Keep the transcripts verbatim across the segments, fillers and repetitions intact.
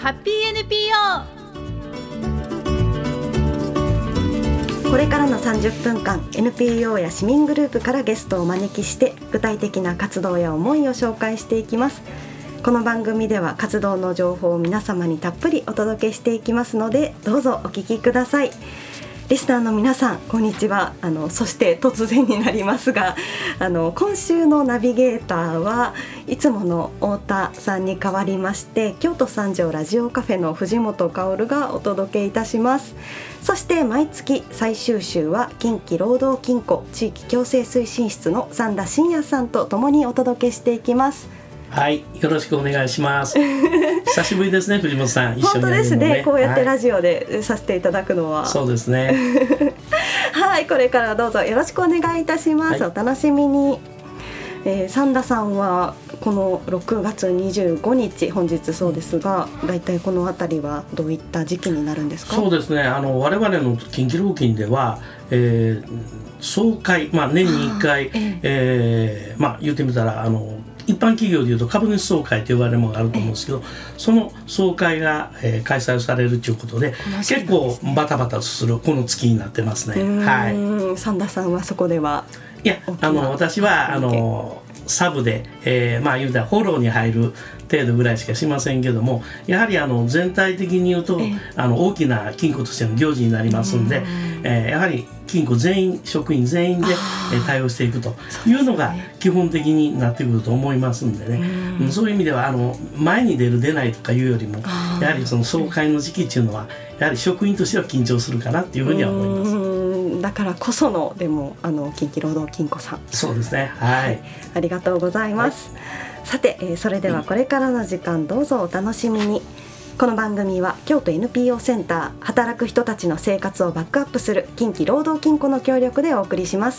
ハッピー エヌピーオー。 これからのさんじゅっぷんかん エヌピーオー や市民グループからゲストをお招きして具体的な活動や思いを紹介していきます。この番組では活動の情報を皆様にたっぷりお届けしていきますので、どうぞお聞きください。リスナーの皆さん、こんにちは。あのそして突然になりますが、あの今週のナビゲーターはいつもの太田さんに代わりまして、京都三条ラジオカフェの藤本薫がお届けいたします。そして毎月最終週は近畿労働金庫地域共生推進室の三田信也さんとともにお届けしていきます。 はい、よろしくお願いします。久しぶりですね、藤本さん。一緒にやるのね。 本当ですね、こうやってラジオでさせていただくのは、 はい、そうですね。 はい、これからどうぞよろしくお願いいたします。はい、お楽しみに。えー、三田さんはこのろくがつにじゅうごにち、本日そうですが、だいたいこのあたりはどういった時期になるんですか？ そうですね、あの我々の近畿労勤では、えー、総会、まあ、年にいっかい、ええーまあ、言ってみたらあの一般企業でいうと株主総会と呼ばれるものがあると思うんですけど、その総会が、えー、開催されるということで、結構バタバタするこの月になってますね。はい、 三田さんはそこでは、 いや、あの私はあのサブで、えー、まあ言うたらフォローに入る程度ぐらいしかしませんけども、やはりあの全体的に言うと、えあの大きな金庫としての行事になりますんで、えー、やはり金庫全員職員全員で、えー、対応していくというのが基本的になってくると思いますんでね、うん、そういう意味ではあの前に出る出ないとかいうよりも、やはりその総会の時期っていうのはやはり職員としては緊張するかなっていうふうには思います。 だからこそのでもあの近畿労働金庫さん、 そうですね、はい、はい、 ありがとうございます。はい、さて、えー、それではこれからの時間どうぞお楽しみに。この番組は京都 エヌピーオー センター、働く人たちの生活をバックアップする近畿労働金庫の協力でお送りします。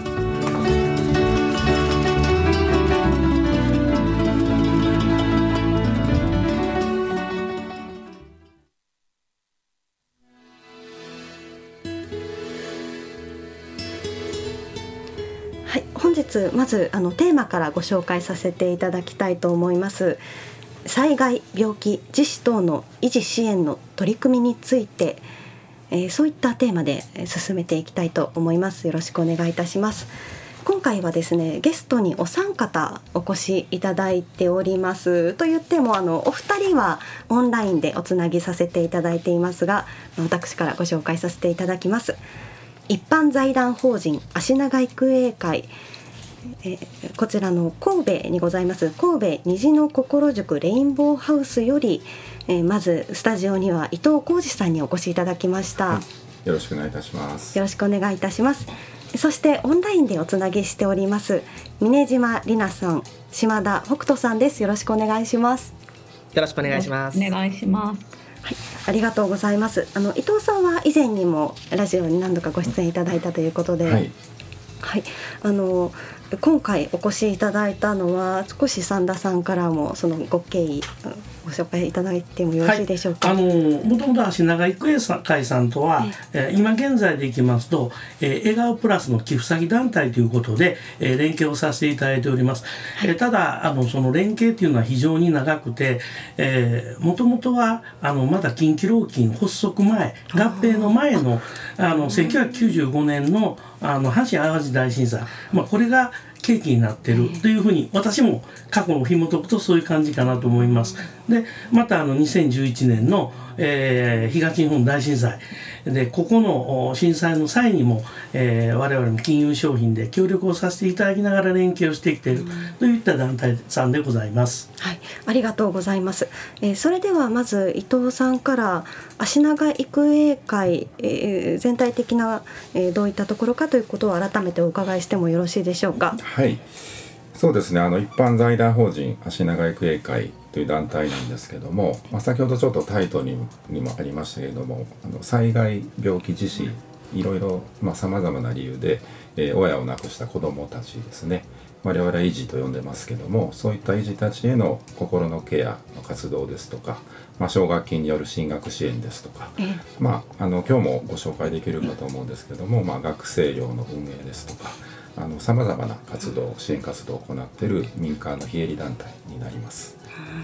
はい、本日まずあのテーマからご紹介させていただきたいと思います。災害、病気、自死等の維持支援の取り組みについて、えー、そういったテーマで進めていきたいと思います。よろしくお願いいたします。今回はですね、ゲストにお三方お越しいただいております。と言ってもあのお二人はオンラインでおつなぎさせていただいていますが、私からご紹介させていただきます。一般財団法人足長育英会、えー、こちらの神戸にございます神戸虹の心塾レインボーハウスより、えー、まずスタジオには伊藤浩二さんにお越しいただきました。はい、 よろしくお願いいたします。 よろしくお願いいたします。そしてオンラインでおつなぎしております峰島里奈さん、島田北斗さんです。よろしくお願いします。 よろしくお願いします。 お願いします。 はい、ありがとうございます。あの伊藤さんは以前にもラジオに何度かご出演いただいたということで、はいはい、あの今回お越しいただいたのは少し三田さんからもそのご経緯ご紹介いただいてもよろしいでしょうか。 はい、あのもともと足長育英会さんとは、えー、今現在でいきますと、えー、笑顔プラスの寄付先団体ということで、えー、連携をさせていただいております。はい、えー、ただあのその連携というのは非常に長くて、もともとはあのまだ近畿労勤発足前、合併の前のあのせんきゅうひゃくきゅうじゅうごねんのあの阪神・淡路大震災、まあ、これが契機になっているというふうに私も過去を紐解くとそういう感じかなと思います。でまたあのにせんじゅういちねんの、えー、東日本大震災でここの震災の際にも、えー、我々も金融商品で協力をさせていただきながら連携をしてきているといった団体さんでございます。 はい、ありがとうございます。えー、それではまず伊藤さんから足長育英会、えー、全体的な、えー、どういったところかということを改めてお伺いしてもよろしいでしょうか。 はい、そうですね、あの一般財団法人足長育英会という団体なんですけども、まあ、先ほどちょっとタイトルに も, にもありましたけれども、あの災害、病気、自死、いろいろさまざ、まな理由で、えー、親を亡くした子どもたちですね、我々は遺児と呼んでますけども、そういった遺児たちへの心のケアの活動ですとか、まあ、奨学金による進学支援ですとか、まあ、あの今日もご紹介できるかと思うんですけども、まあ、学生寮の運営ですとか、さまざまな活動支援活動を行っている民間の非営利団体になります。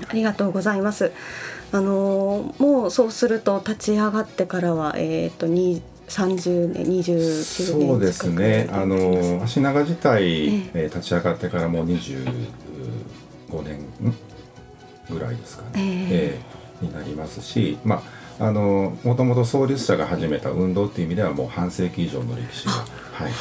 ありがとうございます。あのもうそうすると立ち上がってからは、えー、とさんじゅうねんにじゅうきゅうねん近く。 そうですね、あの足長自体、えええー、立ち上がってからもうにじゅうごねんぐらいですかね、えーえー、になりますし、まあ、あのもともと創立者が始めた運動っていう意味ではもう半世紀以上の歴史が、はい、あります。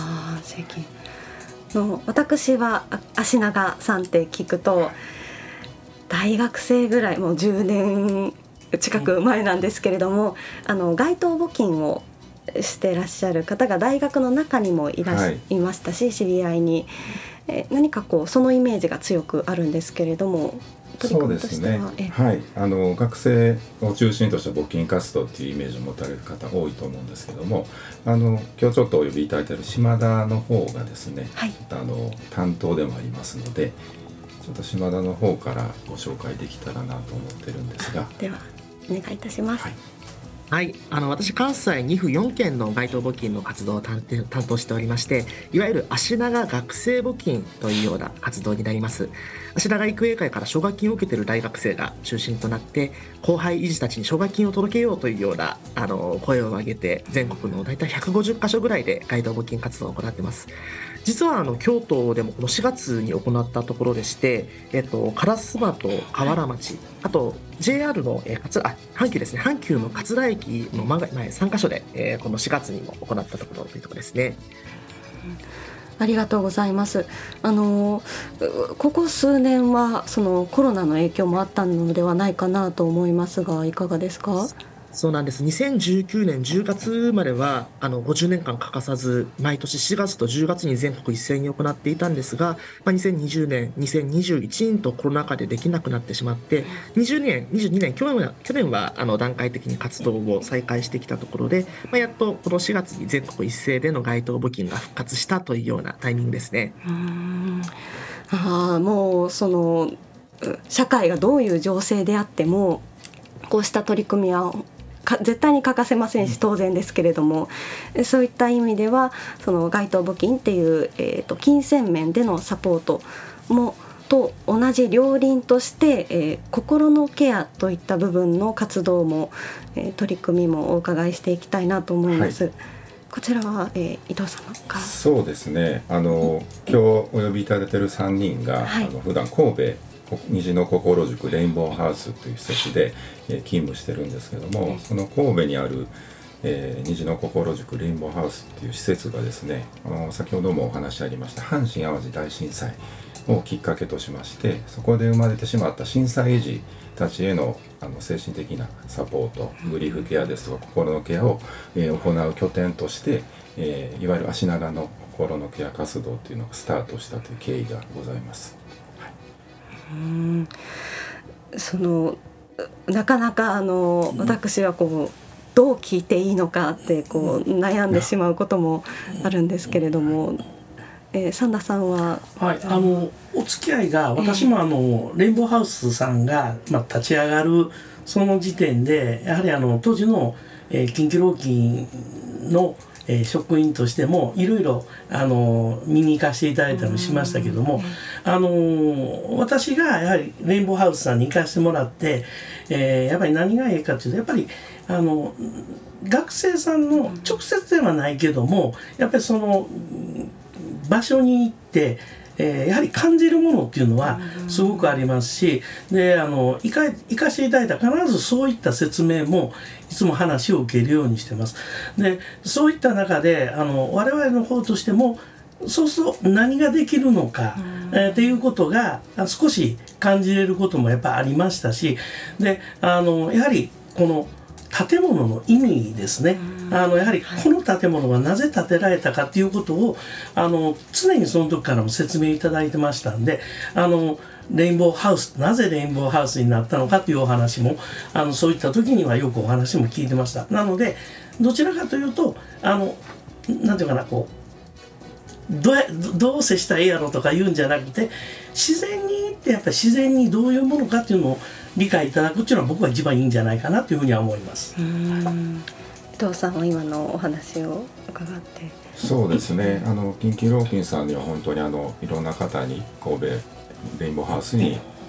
半世紀の私は足長さんって聞くと大学生ぐらい、もうじゅうねん近く前なんですけれども、あの街頭募金をしてらっしゃる方が大学の中にもいらっしゃいましたし、はい、知り合いに、え何かこうそのイメージが強くあるんですけれども、 そうですね、はい、あの学生を中心とした募金活動っていうイメージを持たれる方多いと思うんですけども、あの今日ちょっとお呼びいただいている島田の方がですね、はい、あの担当でもありますので、ちょっと島田の方からご紹介できたらなと思ってるんですが、 ではお願いいたします。 はい、はい、あの私関西に府よんけんの街頭募金の活動を担当しておりまして、いわゆる足長学生募金というような活動になります。足長育英会から奨学金を受けている大学生が中心となって、後輩理事たちに奨学金を届けようというようなあの声を上げて、全国の大体ひゃくごじゅっかしょぐらいで街頭募金活動を行っています。実はあの京都でもこのしがつに行ったところでして、えっと、烏丸と河原町、あと ジェイアール の、えー、桂あ阪急ですね、阪急の桂駅の前さんかしょで、えー、このしがつにも行ったところというところですね。 ありがとうございます。あのここ数年はそのコロナの影響もあったのではないかなと思いますが、いかがですか？ そうなんです。にせんじゅうきゅうねんじゅうがつまではあのごじゅうねんかん欠かさず毎年しがつとじゅうがつに全国一斉に行っていたんですが、まあ、にせんにじゅうねんにせんにじゅういちねんとコロナ禍でできなくなってしまって、にじゅうねんにじゅうにねん去年は去年はあの段階的に活動を再開してきたところで、まあ、やっとこのしがつに全国一斉での街頭募金が復活したというようなタイミングですね。 うーんあもうその社会がどういう情勢であってもこうした取り組みは絶対に欠かせませんし、当然ですけれども、そういった意味ではその街頭募金っていう、えー、と金銭面でのサポートもと同じ両輪として、えー、心のケアといった部分の活動も、えー、取り組みもお伺いしていきたいなと思います。はい、こちらは、えー、伊藤様から。 そうですね、あの今日お呼びいただいているさんにんが、はい、あの普段神戸虹の心塾レインボーハウスという施設で、えー、勤務してるんですけども、その神戸にある、えー、虹の心塾レインボーハウスっていう施設がですね、あの先ほどもお話ありました阪神・淡路大震災をきっかけとしまして、そこで生まれてしまった震災遺児たちへの、あの精神的なサポート、グリーフケアですとか心のケアを、えー、行う拠点として、えー、いわゆる足長の心のケア活動っていうのがスタートしたという経緯がございます。 うんそのなかなかあの私はこうどう聞いていいのかってこう悩んでしまうこともあるんですけれども、えー、三田さんは、 はい、あのお付き合いが私もあの、えー、レインボーハウスさんが、まあ、立ち上がるその時点でやはりあの当時の、えー、近畿労金のえー、職員としてもいろいろあの見に行かせていただいたりもしましたけども、あの私がやはりレインボーハウスさんに行かせてもらって、えー、やっぱり何がいいかというと、やっぱりあの学生さんの直接ではないけどもやっぱりその場所に行ってえー、やはり感じるものっていうのはすごくありますし、であの行か、行かせていただいたら必ずそういった説明もいつも話を受けるようにしてます。でそういった中であの我々の方としてもそうすると何ができるのか、えー、っていうことが少し感じれることもやっぱありましたし、であのやはりこの建物の意味ですね、あのやはりこの建物がなぜ建てられたかということをあの常にその時からも説明いただいてましたんで、あのレインボーハウスなぜレインボーハウスになったのかというお話もあのそういった時にはよくお話も聞いてました。なのでどちらかというとあのなんていうかなこうどうやどう接したらいいやろとか言うんじゃなくて、自然に行ってやっぱり自然にどういうものかっていうのを理解いただくっていうのは僕は一番いいんじゃないかなというふうには思います。 うーん伊藤さんは今のお話を伺って。 そうですね、あの近畿労金さんには本当にあのいろんな方に神戸レインボーハウスに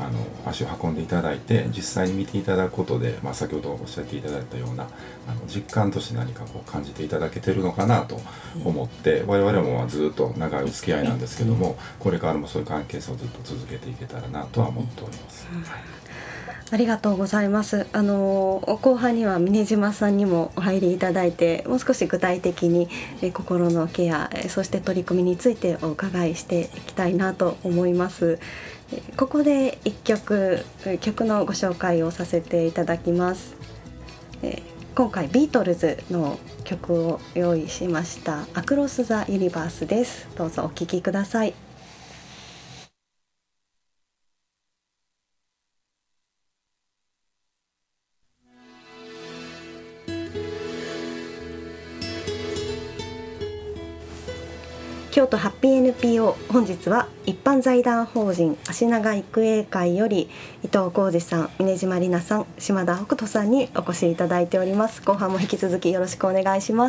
あの足を運んでいただいて実際に見ていただくことで、まあ、先ほどおっしゃっていただいたようなあの実感として何かこう感じていただけてるのかなと思って、我々もずっと長いお付き合いなんですけども、これからもそういう関係性をずっと続けていけたらなとは思っております。はい、 ありがとうございます。あの後半には峯島さんにもお入りいただいて、もう少し具体的にえ心のケア、そして取り組みについてお伺いしていきたいなと思います。ここでいっきょく曲のご紹介をさせていただきます。今回ビートルズの曲を用意しました。アクロス・ザ・ユニバースです。どうぞお聴きください。京都ハッピー エヌピーオー、本日は一般財団法人足長育英会より伊藤浩二さん、峯島里奈さん、島田北斗さんにお越しいただいております。後半も引き続きよろしくお願いします。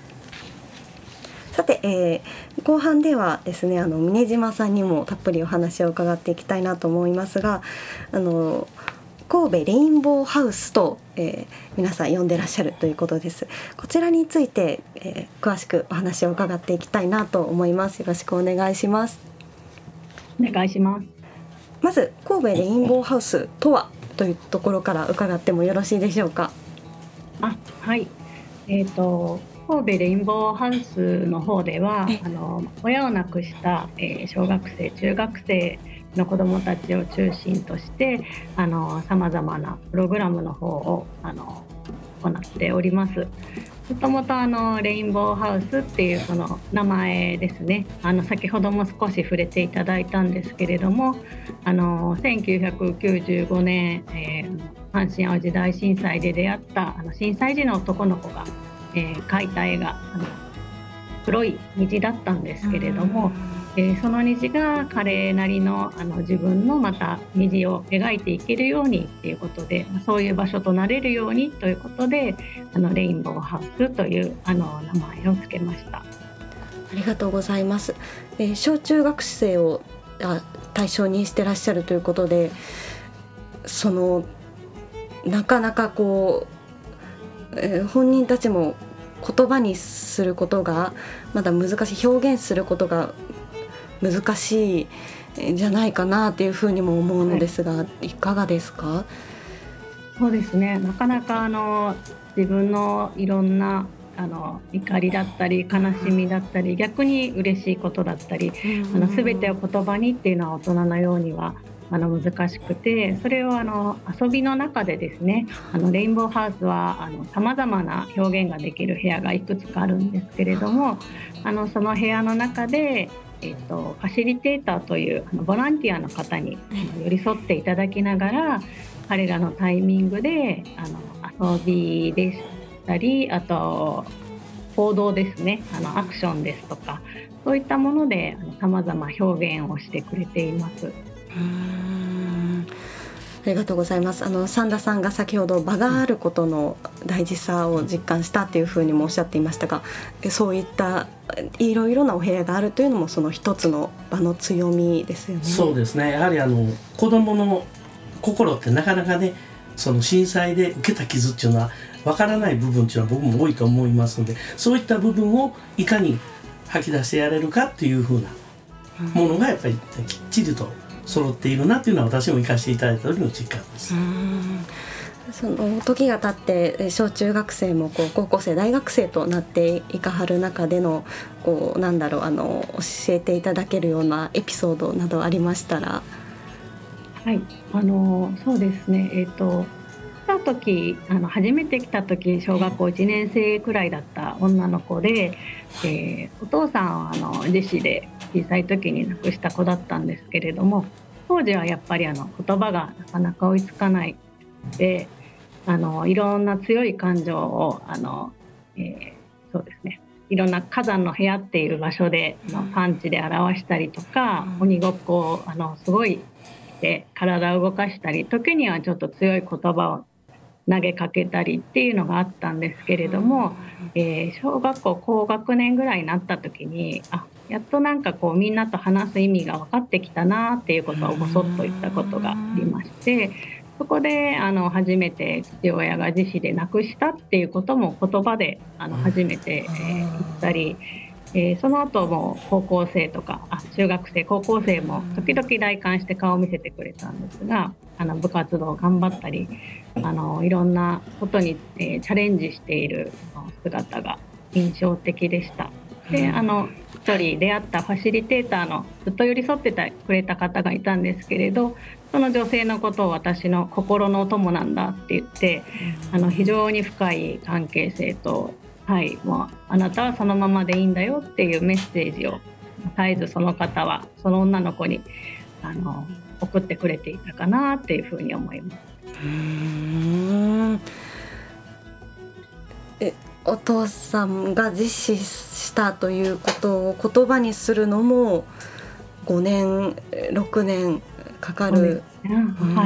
さて、えー、後半ではですね、あの峯島さんにもたっぷりお話を伺っていきたいなと思いますが、あの神戸レインボーハウスと、えー、皆さん呼んでらっしゃるということです。こちらについて、えー、詳しくお話を伺っていきたいなと思います。よろしくお願いします。 お願いします。 まず神戸レインボーハウスとはというところから伺ってもよろしいでしょうか。 あ、はい。えーと、神戸レインボーハウスの方ではあの親を亡くした、えー、小学生中学生の子どもたちを中心としてあの様々なプログラムの方をあの行っております。もともとあのレインボーハウスっていうその名前ですね、あの先ほども少し触れていただいたんですけれども、あのせんきゅうひゃくきゅうじゅうごねん、えー、阪神・淡路大震災で出会ったあの震災時の男の子が、えー、描いた絵があの黒い虹だったんですけれども、えー、その虹が彼なり の, あの自分のまた虹を描いていけるようにっていうことで、そういう場所となれるようにということで、あのレインボーハウスというあの名前を付けました。 ありがとうございます。えー、小中学生をあ対象にしてらっしゃるということで、そのなかなかこう、えー、本人たちも言葉にすることがまだ難しい、表現することが難しいんじゃないかなっていうふうにも思うのですが、はい、いかがですか？ そうですね、なかなかあの自分のいろんなあの怒りだったり悲しみだったり、逆に嬉しいことだったり、あの全てを言葉にっていうのは大人のようにはあの難しくて、それをあの遊びの中でですね、あのレインボーハウスはさまざまな表現ができる部屋がいくつかあるんですけれども、あのその部屋の中で、えっと、ファシリテーターというあのボランティアの方に寄り添っていただきながら、彼らのタイミングであの遊びでしたり、あと行動ですね、あのアクションですとか、そういったものでさまざま表現をしてくれています。 うーん、ありがとうございます。あの三田さんが先ほど場があることの大事さを実感したっていうふうにもおっしゃっていましたが、そういったいろいろなお部屋があるというのもその一つの場の強みですよね。 そうですね、やはりあの子どもの心ってなかなかね、その震災で受けた傷っていうのはわからない部分っていうのは僕も多いと思いますので、そういった部分をいかに吐き出してやれるかっていうふうなものがやっぱりきっちりと揃っているなっていうのは私も生かしていただいた時の実感です。 うーん、その時が経って小中学生もこう高校生大学生となっていかはる中でのこうなんだろう、あの教えていただけるようなエピソードなどありましたら。 はい、あのそうですね、えーと来た時あの初めて来た時小学校いちねん生くらいだった女の子で、えー、お父さんはあの自死で小さい時に亡くした子だったんですけれども、当時はやっぱりあの言葉がなかなか追いつかないで、あのいろんな強い感情をあの、えー、そうですね、いろんな火山の部屋っていう場所であのパンチで表したりとか、鬼ごっこをあのすごいして体を動かしたり、時にはちょっと強い言葉を投げかけたりっていうのがあったんですけれども、えー、小学校高学年ぐらいになった時に、あ、 やっとなんかこうみんなと話す意味が分かってきたなっていうことをぼそっと言ったことがありまして、そこであの初めて父親が自死で亡くしたっていうことも言葉であの初めて、えー、言ったり、えー、その後も高校生とかあ中学生高校生も時々来館して顔を見せてくれたんですが、あの部活動を頑張ったりあのいろんなことに、えー、チャレンジしている姿が印象的でした。であの一人出会ったファシリテーターのずっと寄り添ってくれた方がいたんですけれど、その女性のことを私の心のお供なんだって言って、あの非常に深い関係性と、はい、もうあなたはそのままでいいんだよっていうメッセージを絶えずその方はその女の子にあの送ってくれていたかなっていうふうに思います。 うーんえお父さんが自死したということを言葉にするのもごねんろくねんかかる。 はい、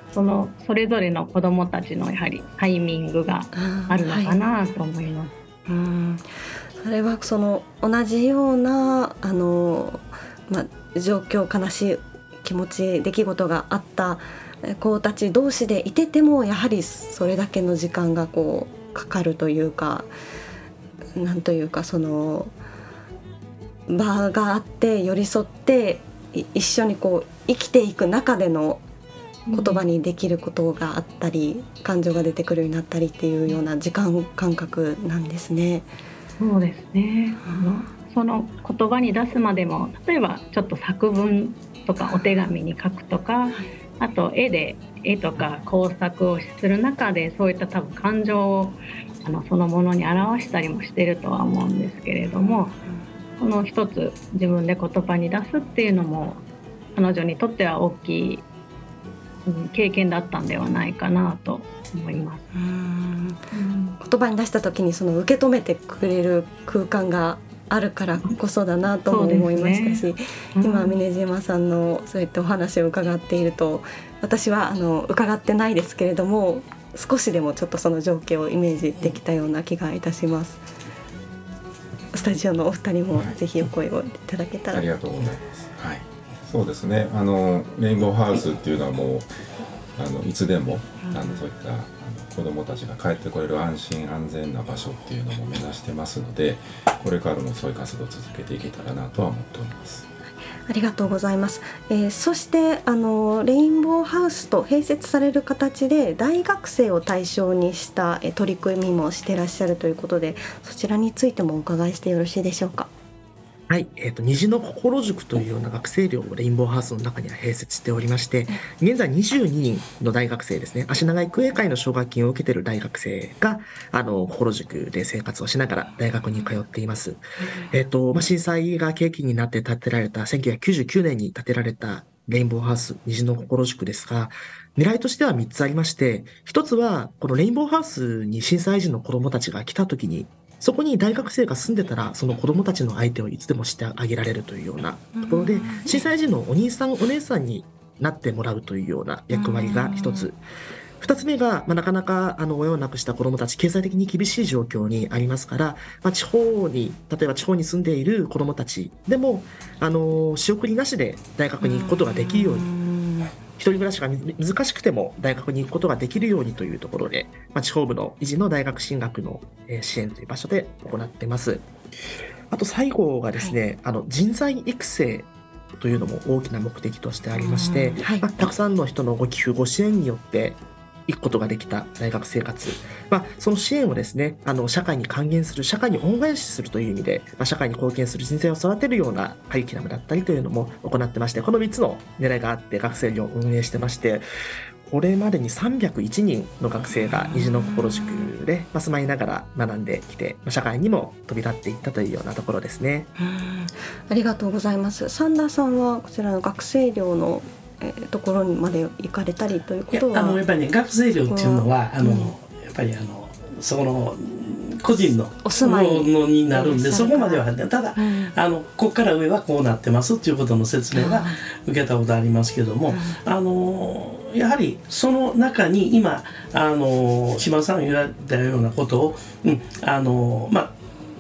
そのそれぞれの子どもたちのやはりタイミングがあるのかなと思います。 うん、うんそれはその同じようなあの、ま、状況悲しい気持ち出来事があった子たち同士でいててもやはりそれだけの時間がこうかかるというかなんというかその場があって寄り添って一緒にこう生きていく中での言葉にできることがあったり、うん、感情が出てくるようになったりっていうような時間感覚なんですね。 そうですね、うん、その言葉に出すまでも例えばちょっと作文とかお手紙に書くとか、あと絵で絵とか工作をする中でそういった多分感情をあのそのものに表したりもしてるとは思うんですけれども、この一つ自分で言葉に出すっていうのも彼女にとっては大きい経験だったんではないかなと思います。 うーん言葉に出した時にその受け止めてくれる空間があるからこそだなとも思いましたし、ねうん、今峰島さんのそういったお話を伺っていると私はあの伺ってないですけれども少しでもちょっとその情景をイメージできたような気がいたします。スタジオのお二人もぜひお声をいただけたら、 はい、ありがとうございます、はい、そうですねあのレインボーハウスっていうのはもうあのいつでもあのそういったあの子どもたちが帰ってこれる安心安全な場所っていうのも目指してますので、これからもそういう活動を続けていけたらなとは思っております。 ありがとうございます、えー、そしてあのレインボーハウスと併設される形で大学生を対象にしたえ取り組みもしてらっしゃるということで、そちらについてもお伺いしてよろしいでしょうか。 はい、えーと、虹の心塾というような学生寮をレインボーハウスの中には併設しておりまして、現在にじゅうににんの大学生ですね、足長育英会の奨学金を受けている大学生があの心塾で生活をしながら大学に通っています。えーとまあ、震災が契機になって建てられたせんきゅうひゃくきゅうじゅうきゅうねんに建てられたレインボーハウス虹の心塾ですが、狙いとしてはみっつありまして、ひとつはこのレインボーハウスに震災時の子どもたちが来た時にそこに大学生が住んでたらその子どもたちの相手をいつでもしてあげられるというようなところで、震災時のお兄さんお姉さんになってもらうというような役割が一つ。二つ目が、まあ、なかなかあの親を亡くした子どもたち経済的に厳しい状況にありますから、まあ、地方に例えば地方に住んでいる子どもたちでもあの仕送りなしで大学に行くことができるように、一人暮らしが難しくても大学に行くことができるようにというところで、まあ、地方部の維持の大学進学の支援という場所で行っています。あと最後がですね、はい、あの人材育成というのも大きな目的としてありまして、はいまあ、たくさんの人のご寄付ご支援によって行くことができた大学生活、まあ、その支援をですねあの社会に還元する社会に恩返しするという意味で、まあ、社会に貢献する人材を育てるようなカリキュラムだったりというのも行ってまして、このみっつの狙いがあって学生寮を運営してまして、これまでにさんびゃくいちにんの学生が虹の心塾で、まあ、住まいながら学んできて、まあ、社会にも飛び立っていったというようなところですね。 うんありがとうございます。三田さんはこちらの学生寮のえー、ところにまで行かれたりということは、 やあのやっぱりね学生寮っていうのはあの、うん、やっぱりあのそこの個人のお住まいのになるんで、そこまではただ、うん、あのここから上はこうなってますっていうことの説明は受けたことありますけども、うん、あのやはりその中に今あの島田さんが言われたようなことを、うん、あのまあ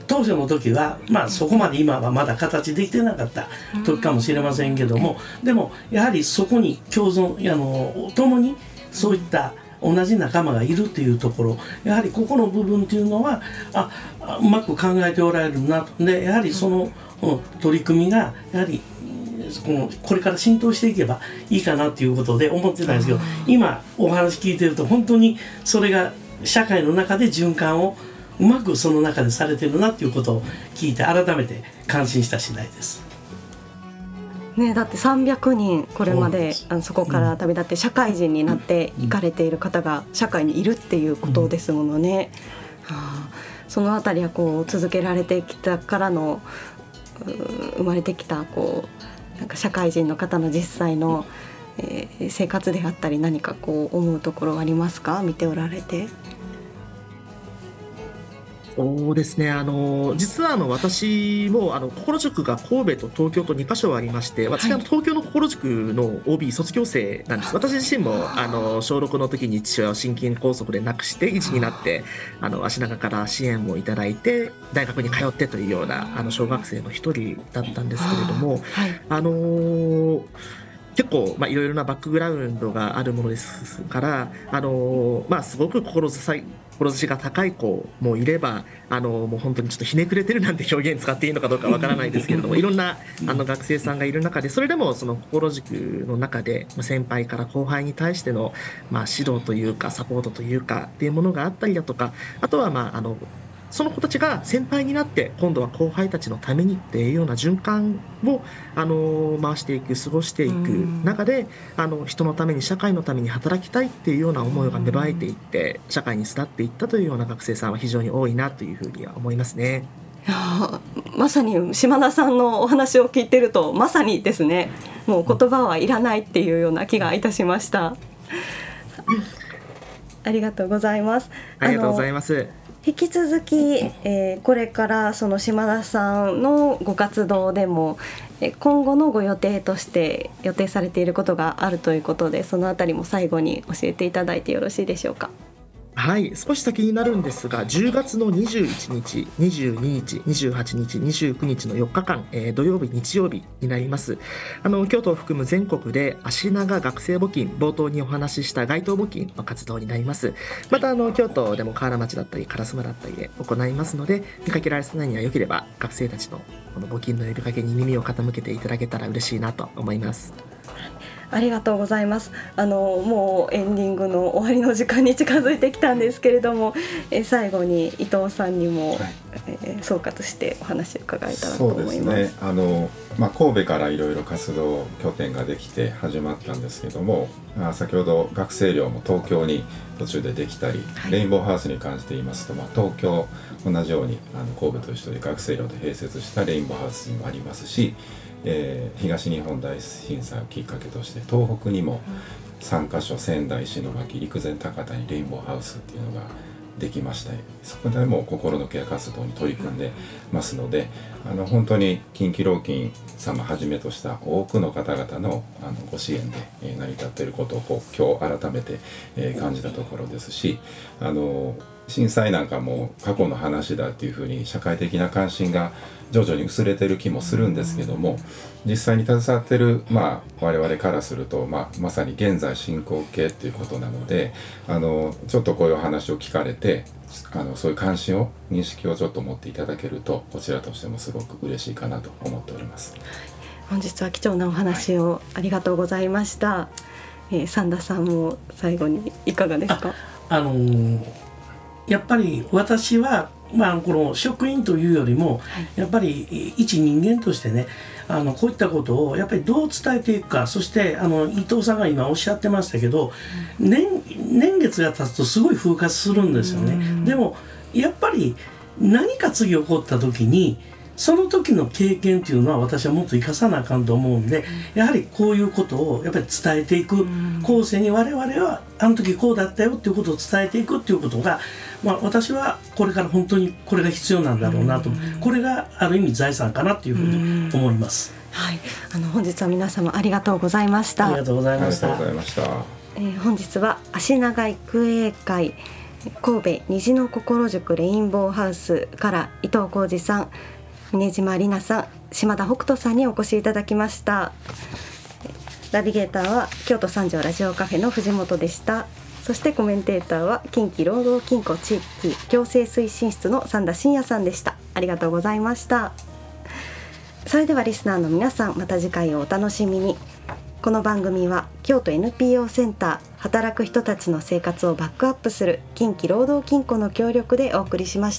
当初の時は、まあ、そこまで今はまだ形できてなかった時かもしれませんけども、でもやはりそこに共存あの共にそういった同じ仲間がいるっていうところ、やはりここの部分っていうのはああうまく考えておられるなと。でやはりその、うん、取り組みがやはりこのこれから浸透していけばいいかなということで思ってたんですけど、今お話聞いてると本当にそれが社会の中で循環をうまくその中でされてるなということを聞いて改めて感心した次第です。 ね、だってさんびゃくにんこれまであのそこから旅立って社会人になって行かれている方が社会にいるっていうことですものね、うんはあ、そのあたりはこう続けられてきたからの生まれてきたこうなんか社会人の方の実際の、えー、生活であったり何かこう思うところはありますか？見ておられて。 そうですね、あの実はあの私もあの心塾が神戸と東京とにカ所ありまして、私は東京の心塾の オービー 卒業生なんです。私自身もあの小ろくの時に父親を心筋梗塞で亡くしていちになってあの足長から支援をいただいて大学に通ってというようなあの小学生の一人だったんですけれども、はい、あのー結構まあいろいろなバックグラウンドがあるものですから、あのーまあ、すごく志志が高い子もいれば、あのもう本当にちょっとひねくれてるなんて表現使っていいのかどうかわからないですけれども、いろんなあの学生さんがいる中で、それでもその心塾の中で先輩から後輩に対してのまあ指導というかサポートというかっていうものがあったりだとか、あとはまああのその子たちが先輩になって今度は後輩たちのためにっていうような循環をあの回していく過ごしていく中で、あの人のために社会のために働きたいっていうような思いが芽生えていって社会に巣立っていったというような学生さんは非常に多いなというふうには思いますね。 いやまさに島田さんのお話を聞いてるとまさにですね、もう言葉はいらないっていうような気がいたしました。ありがとうございます。 ありがとうございます。 引き続き、えー、これからその島田さんのご活動でも、えー、今後のご予定として予定されていることがあるということで、そのあたりも最後に教えていただいてよろしいでしょうか。 はい、少し先になるんですが、じゅうがつのにじゅういちにち、にじゅうににち、にじゅうはちにち、にじゅうくにちのよっかかん、えー、土曜日、日曜日になります。あの京都を含む全国で足長学生募金、冒頭にお話しした街頭募金の活動になります。またあの京都でも河原町だったり烏丸だったりで行いますので、見かけられないにはよければ学生たちのこの募金の呼びかけに耳を傾けていただけたら嬉しいなと思います。 ありがとうございます。あのもうエンディングの終わりの時間に近づいてきたんですけれども、え最後に伊藤さんにも、はいえー、総括してお話を伺えたらと思います。 そうですね、あの、まあ、神戸からいろいろ活動拠点ができて始まったんですけども、まあ、先ほど学生寮も東京に途中でできたり、はい、レインボーハウスに関して言いますと、まあ、東京同じようにあの神戸と一緒で学生寮で併設したレインボーハウスにもありますし、えー、東日本大震災をきっかけとして東北にもさんかしょ、仙台、石巻、陸前高田にレインボーハウスっていうのができました。そこでも心のケア活動に取り組んでますので、あの本当に近畿老金様はじめとした多くの方々のあのご支援で、えー、成り立っていることをこう今日改めて、えー、感じたところですし、あの震災なんかも過去の話だっていうふうに社会的な関心が徐々に薄れてる気もするんですけども、実際に携わってる、まあ、我々からすると、まあ、まさに現在進行形っていうことなので、あのちょっとこういう話を聞かれて、あのそういう関心を認識をちょっと持っていただけるとこちらとしてもすごく嬉しいかなと思っております。 本日は貴重なお話をありがとうございました、はいえー、三田さんも最後にいかがですか。 あ、あのー、やっぱり私はまあ、この職員というよりもやっぱり一人間としてね、あのこういったことをやっぱりどう伝えていくか、そしてあの伊藤さんが今おっしゃってましたけど、年, 年月が経つとすごい風化するんですよね。でもやっぱり何か次起こった時にその時の経験というのは私はもっと生かさなあかんと思うんで、やはりこういうことをやっぱり伝えていく、後世に我々はあの時こうだったよっていうことを伝えていくっていうことが、まあ、私はこれから本当にこれが必要なんだろうなと、これがある意味財産かなというふうに思います。 はい、あの本日は皆様ありがとうございました。 ありがとうございました。 ありがとうございました。 えー、本日は足長育英会神戸虹の心塾レインボーハウスから伊藤浩二さん、峰島里奈さん、島田北斗さんにお越しいただきました。ナビゲーターは京都三条ラジオカフェの藤本でした。そしてコメンテーターは近畿労働金庫地域共生推進室の三田真也さんでした。ありがとうございました。それではリスナーの皆さん、また次回をお楽しみに。この番組は京都 エヌピーオー センター働く人たちの生活をバックアップする近畿労働金庫の協力でお送りしました。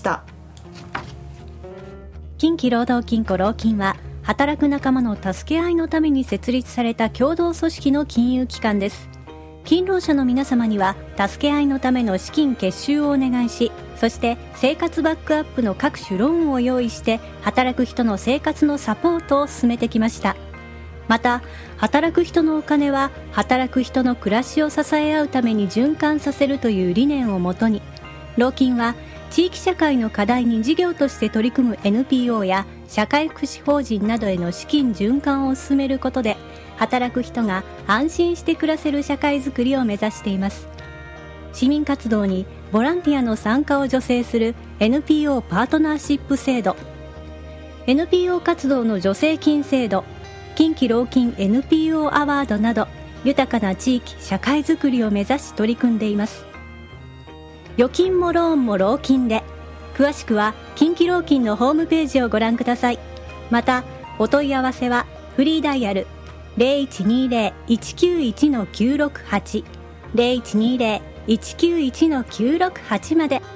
近畿労働金庫労金は働く仲間の助け合いのために設立された共同組織の金融機関です。勤労者の皆様には助け合いのための資金結集をお願いし、そして生活バックアップの各種ローンを用意して働く人の生活のサポートを進めてきました。また働く人のお金は働く人の暮らしを支え合うために循環させるという理念をもとに、労金は地域社会の課題に事業として取り組む エヌピーオー や社会福祉法人などへの資金循環を進めることで、働く人が安心して暮らせる社会づくりを目指しています。市民活動にボランティアの参加を助成する エヌピーオー パートナーシップ制度、 エヌピーオー 活動の助成金制度、近畿労金 エヌピーオー アワードなど、豊かな地域社会づくりを目指し取り組んでいます。預金もローンも労金で、詳しくは近畿労金のホームページをご覧ください。またお問い合わせはフリーダイヤル ゼロいちにゼロ いちきゅういち きゅうろくはち ゼロいちにゼロ いちきゅういち きゅうろくはち まで。